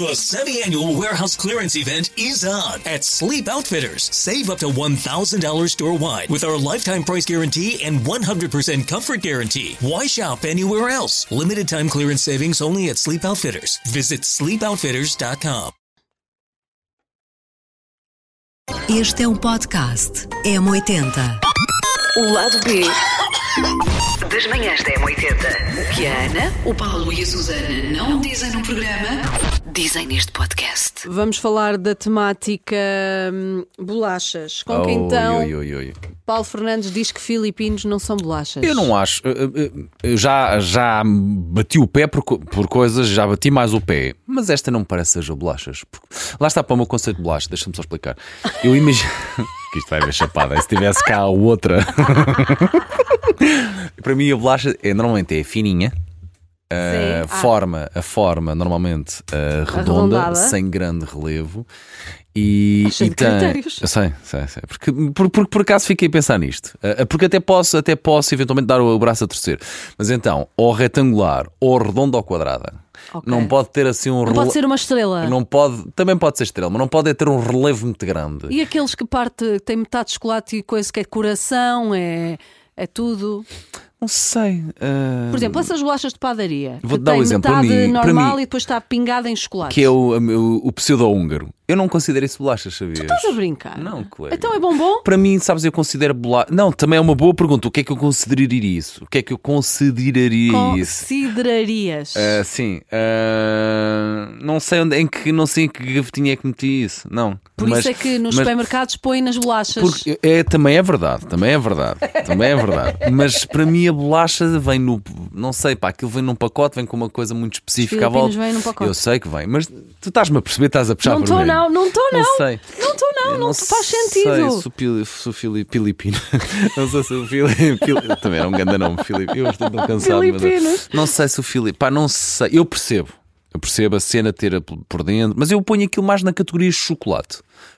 The semi-annual warehouse clearance event is on at Sleep Outfitters. Save up to $1,000 store-wide with our lifetime price guarantee and 100% comfort guarantee. Why shop anywhere else? Limited time clearance savings only at Sleep Outfitters. Visit sleepoutfitters.com. Este é um podcast M80. O lado B das manhãs da M80. O que a Ana, o Paulo e a Susana não dizem no programa, dizem neste podcast. Vamos falar da temática bolachas. Com quem então Paulo Fernandes diz que filipinos não são bolachas. Eu não acho. Eu já bati o pé por coisas, já bati mais o pé. Mas esta não me parece seja bolachas. Lá está para o meu conceito de bolacha, deixa-me só explicar. Eu imagino que isto vai haver chapada. Se tivesse cá outra. Para mim a bolacha normalmente é fininha. A forma normalmente redonda, sem grande relevo. E tem. Eu sei. Porque por acaso fiquei a pensar nisto. Porque até posso eventualmente dar o braço a torcer. Mas então, ou retangular, ou redonda ou quadrada. Okay. Não pode ter assim um Não pode ser uma estrela. Também pode ser estrela, mas não pode ter um relevo muito grande. E aqueles que tem metade de chocolate e coisa que é coração, é tudo. Não sei. Por exemplo, essas bolachas de padaria. Vou-te dar um exemplo. Metade normal e depois está pingada em chocolate. Que é o pseudo-húngaro. Eu não considero isso bolachas, sabias? Tu estás a brincar? Não, colega. Então é bombom? Para mim, sabes, eu considero bolacha. Não, também é uma boa pergunta. O que é que eu consideraria isso? O que é que eu consideraria isso? Considerarias? Sim. Não sei em que gavetinha é que meti isso. Não. Por isso é que nos supermercados põem nas bolachas. Também é verdade. Mas para mim a bolacha vem no... Não sei, aquilo vem num pacote, vem com uma coisa muito específica à volta. Vem num pacote. Eu sei que vem, mas tu estás-me a perceber, estás a puxar por mim. Não estou. Não sei. Não faz sentido. Se o filipino. Não sei se o filipino. Também era um grande nome, Filipe. Eu estou tão cansado. Filipinos. Não sei se o Filipe. Não sei. Eu percebo a cena ter por dentro, mas eu ponho aquilo mais na categoria de chocolate.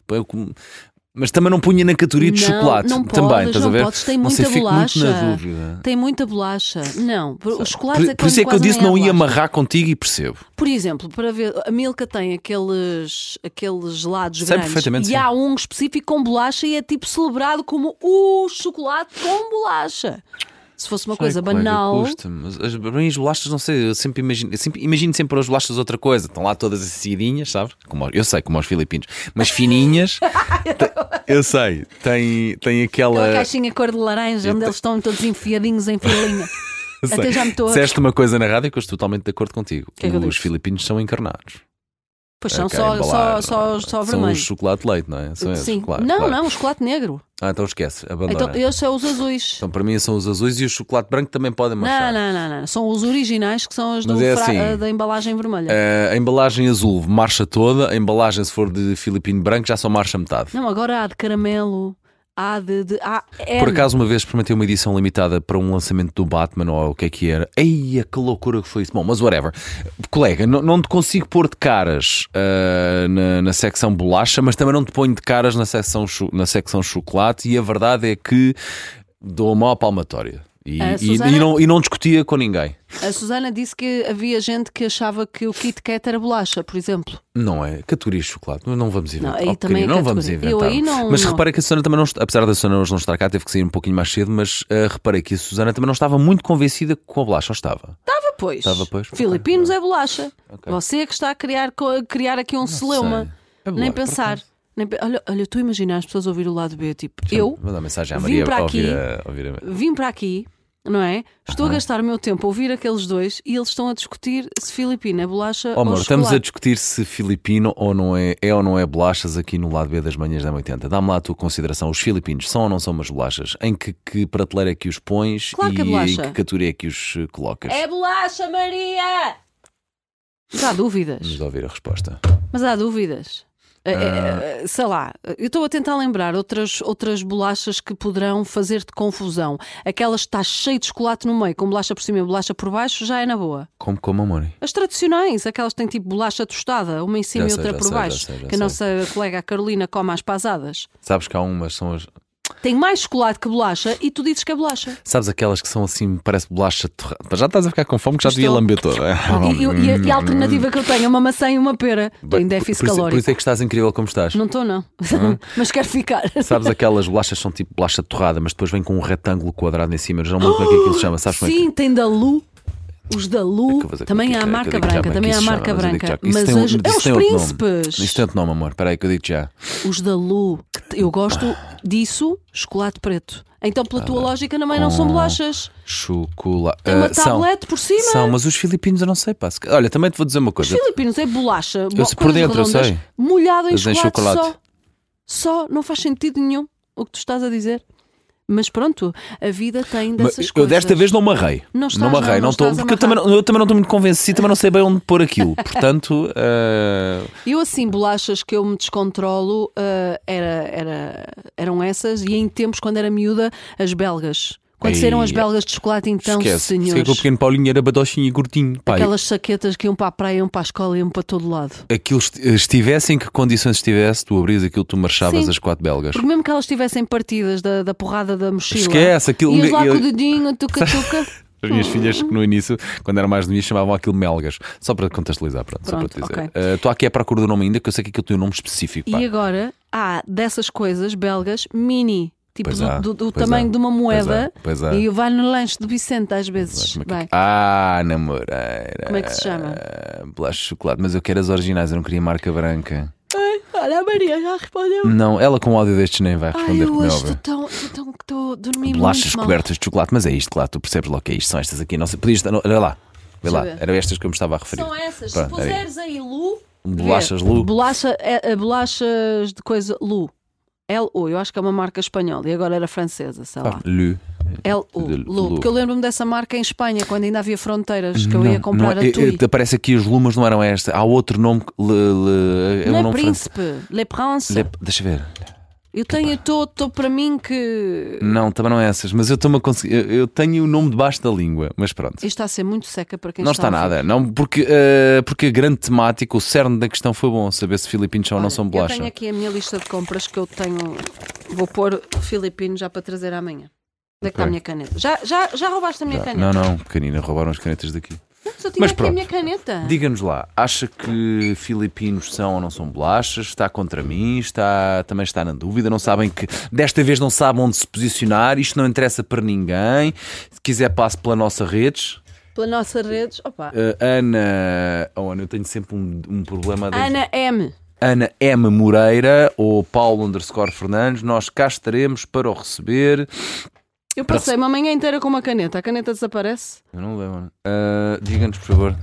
Mas também não punha na categoria de chocolate. Não também, podes, estás a ver? Tem muita bolacha. Muito na dúvida. Tem muita bolacha. Não, o chocolate por isso é que eu disse não ia amarrar contigo e percebo. Por exemplo, para ver, a Milka tem aqueles gelados grandes perfeitamente, e sim. há um específico com bolacha e é tipo celebrado como o chocolate com bolacha. Se fosse uma coisa banal. Mas para mim as bolachas, não sei, eu sempre imagino sempre as bolachas outra coisa. Estão lá todas assadinhas, sabes? Eu sei, como aos filipinos, mas fininhas. Eu sei, tem aquela caixinha cor de laranja onde eles estão todos enfiadinhos em filinha. Até já me estou. Disseste uma coisa na rádio que eu estou totalmente de acordo contigo. Que os filipinos são encarnados. Pois são só vermelho. São os chocolate leite, não é? São esses, sim. Claro. Não, o chocolate negro. Então esquece, abandona. Então esses são os azuis. Então para mim são os azuis e o chocolate branco também podem marchar. Não. São os originais que são os da embalagem vermelha. A embalagem azul marcha toda, a embalagem se for de filipino branco já só marcha metade. Não, agora há de caramelo. Por acaso uma vez experimentei uma edição limitada para um lançamento do Batman ou o que era. Eia, que loucura que foi isso. Bom, mas whatever. Colega, não te consigo pôr de caras na secção bolacha, mas também não te ponho de caras na secção chocolate, e a verdade é que dou uma maior palmatória. E não discutia com ninguém. A Susana disse que havia gente que achava que o Kit Kat era bolacha, por exemplo. Não é? Categoria de chocolate. Não vamos inventar. Aí também não vamos inventar. Mas reparei que a Susana também não... Apesar da Susana hoje não estar cá, teve que sair um pouquinho mais cedo, mas reparei que a Susana também não estava muito convencida com a bolacha. Ou estava? Estava, pois. Filipinos é bolacha. Okay. Você é que está a criar aqui um celeuma. Nem pensar. Olha, tu imaginas as pessoas ouvir o lado B, tipo, eu mandar mensagem à Maria vim para aqui, não é? Estou a gastar o meu tempo a ouvir aqueles dois e eles estão a discutir se filipino é bolacha ou chocolate. Estamos a discutir se filipino ou não é bolachas aqui no lado B das manhãs da 80. Dá-me lá a tua consideração. Os filipinos são ou não são umas bolachas? Em que prateleira é que os pões? Claro que é bolacha. Em que categoria é que os colocas? É bolacha, Maria! Mas há dúvidas. Vamos ouvir a resposta. Mas há dúvidas. Sei lá, eu estou a tentar lembrar outras bolachas que poderão fazer-te confusão. Aquelas que está cheio de chocolate no meio, com bolacha por cima e bolacha por baixo, já é na boa. Como amor? As tradicionais, aquelas que têm tipo bolacha tostada, uma em cima e outra por baixo. Que a nossa colega a Carolina come às pasadas. Sabes que há umas, são as... Tem mais chocolate que bolacha e tu dizes que é bolacha. Sabes aquelas que são assim, parece bolacha torrada? Já estás a ficar com fome que já devia lamber toda. E a alternativa que eu tenho é uma maçã e uma pera. Estou em déficit calórico. Por isso é que estás incrível como estás. Não estou, não. Mas quero ficar. Sabes aquelas bolachas são tipo bolacha torrada, mas depois vem com um retângulo quadrado em cima. Eu já não lembro como é que aquilo se chama. Sabes como é que... Sim, tem da Lu. Os da Lu, também há a marca branca, também há a marca branca. Mas é os príncipes. Isso tem outro nome, amor. Espera aí que eu digo já. Os da Lu, eu gosto disso, chocolate preto. Então, pela tua lógica, também não são bolachas. Chocolate. Tem uma tablete por cima. São, mas os filipinos eu não sei, pá. Olha, também te vou dizer uma coisa. Os filipinos é bolacha. Por dentro eu sei. Molhado em chocolate. Só, não faz sentido nenhum o que tu estás a dizer. Mas pronto, a vida tem dessas coisas. Eu desta vez não me arrei. Não estou, porque eu também não estou muito convencido, também não sei bem onde pôr aquilo. Portanto, eu assim, bolachas que eu me descontrolo eram essas, e em tempos quando era miúda, as belgas. Quando saíram as belgas de chocolate, então, senhores. Esquece que o pequeno Paulinho era badochinho e gordinho. Pai. Aquelas saquetas que iam para a praia, iam para a escola, iam para todo lado. Aquilo estivesse em que condições estivesse, tu abrias aquilo, tu marchavas as 4 belgas. Porque mesmo que elas estivessem partidas da porrada da mochila. Esquece aquilo. Ias lá com o dedinho, tuca-tuca. As minhas filhas que no início, quando eram mais novinhas, chamavam aquilo melgas. Só para contextualizar, pronto só para te dizer. Estou aqui à procura do nome ainda, que eu sei que aquilo tem um nome específico. Pá. E agora há dessas coisas belgas mini. Tipo do tamanho de uma moeda. E vai no lanche do Vicente às vezes. Namoreira. Como é que se chama? Bolacha de chocolate. Mas eu quero as originais, eu não queria marca branca. Olha, a Maria já respondeu. Não, ela com ódio destes nem vai responder. Eu hoje estou a dormir bolachas muito mal. cobertas de chocolate, mas é isto, claro, tu percebes logo que é isto. São estas aqui. Não sei, podias, olha lá. Vê lá, eram estas que eu me estava a referir. São essas. Se puseres aí Lu. Bolachas Lu. Bolachas de coisa Lu. L-U, eu acho que é uma marca espanhola e agora era francesa, sei lá. Lu. Porque eu lembro-me dessa marca em Espanha, quando ainda havia fronteiras, que eu ia comprar a Tui. Parece aqui os Lumas não eram esta. Há outro nome. Le Príncipe. Le Prince. Deixa ver. Eu estou para mim que... Não, também não é essas, mas eu estou-me a conseguir. Eu tenho o nome debaixo da língua, mas pronto. Isto está a ser muito seca para quem não está nada, não, porque a grande temática, o cerne da questão foi bom, saber se filipinos são ou não são bolacha. Eu tenho aqui a minha lista de compras que eu tenho. Vou pôr filipinos já para trazer amanhã. Onde é que está a minha caneta? Já roubaste a minha caneta? Não, pequenina, roubaram as canetas daqui. Só tinha aqui a minha caneta. Diga-nos lá, acha que filipinos são ou não são bolachas? Está contra mim? Também está na dúvida? Não sabem que desta vez não sabem onde se posicionar? Isto não interessa para ninguém. Se quiser passe pela nossa redes. Pela nossa redes, opa. Ana, eu tenho sempre um problema. Ana M. Moreira ou Paulo_Fernandes, nós cá estaremos para o receber. Eu passei uma manhã inteira com uma caneta. A caneta desaparece? Eu não lembro. Diga-nos, por favor.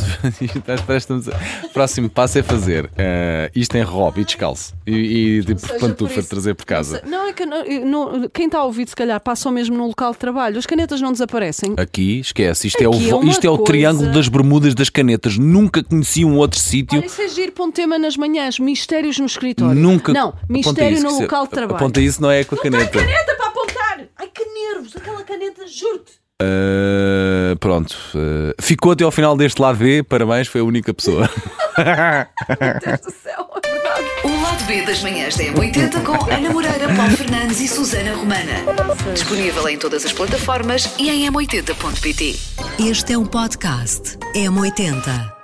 Próximo passo é fazer isto em robe e descalço. E de pantufa trazer por casa. Não, é que quem está a ouvir, se calhar, passam mesmo no local de trabalho. As canetas não desaparecem. Aqui, esquece. Isto é o triângulo das bermudas das canetas. Nunca conheci um outro sítio. Olha, isso é giro para um tema nas manhãs. Mistérios no escritório. Mistério no local de trabalho. Aponta isso, não é com a caneta. Não tem caneta para apontar. Ai, que nervos. Aquela caneta, juro-te. Pronto, ficou até ao final deste lado B. Parabéns, foi a única pessoa. Meu Deus do céu, é verdade. O lado B das manhãs da M80 com Ana Moreira, Paulo Fernandes e Susana Romana. Disponível em todas as plataformas e em m80.pt. Este é um podcast M80.